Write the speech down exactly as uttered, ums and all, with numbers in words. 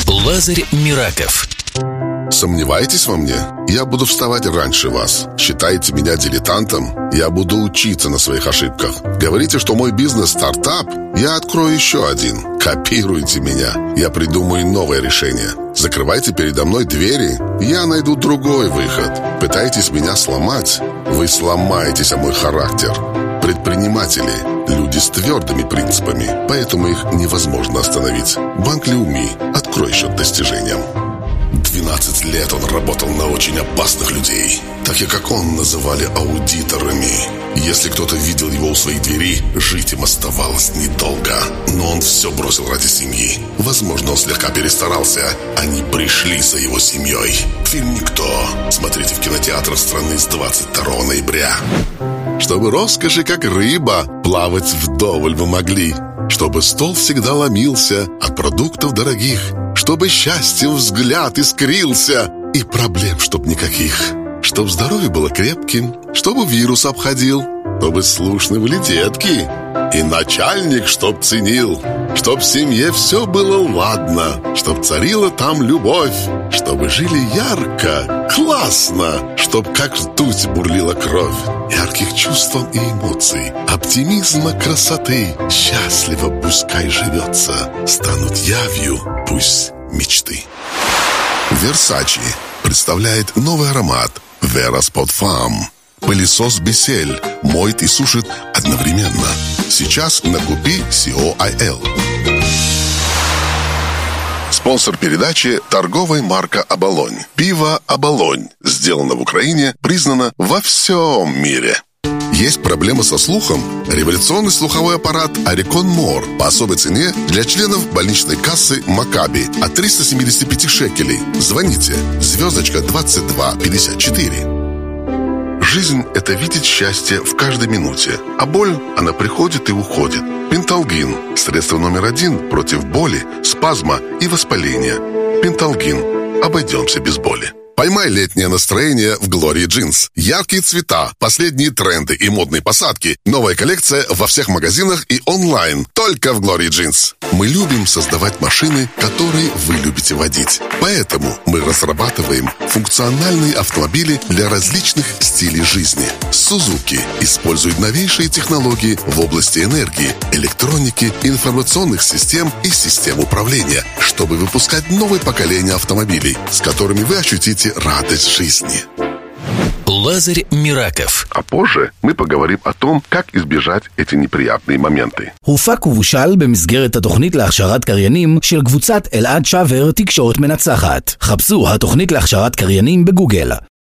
Лазарь Мираков. Сомневаетесь во мне? Я буду вставать раньше вас. Считаете меня дилетантом? Я буду учиться на своих ошибках. Говорите, что мой бизнес стартап? Я открою еще один. Копируйте меня. Я придумаю новое решение. Закрывайте передо мной двери. Я найду другой выход. Пытаетесь меня сломать? Вы сломаетесь о мой характер. Предприниматели – люди с твердыми принципами, поэтому их невозможно остановить. Банк Леуми. Открой счет достижениям. двенадцать лет он работал на очень опасных людей. Так и как он называли аудиторами. Если кто-то видел его у своих дверей, жить им оставалось недолго. Но он все бросил ради семьи. Возможно, он слегка перестарался. Они пришли за его семьей. Фильм «Никто». Смотрите в кинотеатрах страны с двадцать второго ноября. Чтобы роскоши, как рыба, плавать вдоволь вы могли. Чтобы стол всегда ломился от продуктов дорогих. Чтобы счастьем взгляд искрился и проблем чтоб никаких. Чтоб здоровье было крепким, чтобы вирус обходил, чтобы слушны были детки, и начальник чтоб ценил, чтоб в семье все было ладно, чтоб царила там любовь, чтобы жили ярко, классно, чтоб как ртуть бурлила кровь, ярких чувств и эмоций, оптимизма, красоты, счастливо пускай живется, станут явью пусть мечты. Versace представляет новый аромат Vera Spot Farm. Пылесос Бисель моет и сушит одновременно. Сейчас на Купи си о ай эл. Спонсор передачи – торговая марка «Оболонь». Пиво «Оболонь» сделано в Украине, признано во всем мире. Есть проблема со слухом? Революционный слуховой аппарат Орикон Мор по особой цене для членов больничной кассы Макаби от триста семьдесят пять шекелей. Звоните. Звездочка двадцать два пятьдесят четыре. Жизнь – это видеть счастье в каждой минуте, а боль, она приходит и уходит. Пенталгин – средство номер один против боли, спазма и воспаления. Пенталгин. Обойдемся без боли. Поймай летнее настроение в Glory Jeans. Яркие цвета, последние тренды и модные посадки. Новая коллекция во всех магазинах и онлайн. Только в Glory Jeans. Мы любим создавать машины, которые вы любите водить. Поэтому мы разрабатываем функциональные автомобили для различных стилей жизни. Suzuki использует новейшие технологии в области энергии, электроники, информационных систем и систем управления, чтобы выпускать новое поколение автомобилей, с которыми вы ощутите радость жизни. Лазарь Мираков. А позже мы поговорим о том, как избежать эти неприятные моменты. הופק ובושל במסגרת התוכנית להכשרת קריינים של קבוצת אלעד שבר תקשורת מנצחת. חפשו התוכנית להכשרת קריינים בגוגל.